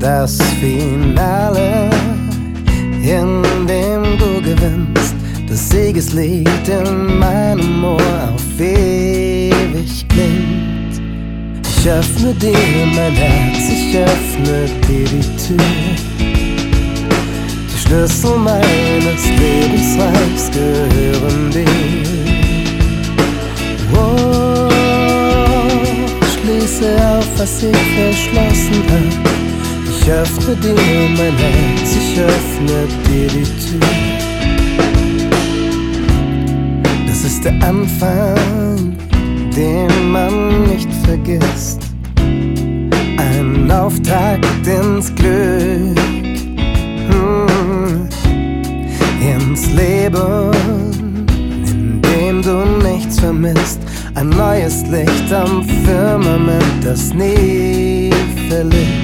das Finale, in dem du gewinnst, das Siegeslied in meinem Ohr auf ewig klingt. Ich öffne dir mein Herz, ich öffne dir die Tür. Die Schlüssel meines Lebensreichs gehören dir. Oh, schließe auf, was ich verschlossen hab. Ich öffne dir mein Herz, ich öffne dir die Tür. Das ist der Anfang, den man nicht vergisst. Ein Auftakt ins Glück, ins Leben, in dem du nichts vermisst. Ein neues Licht am Firmament, das nie verliert.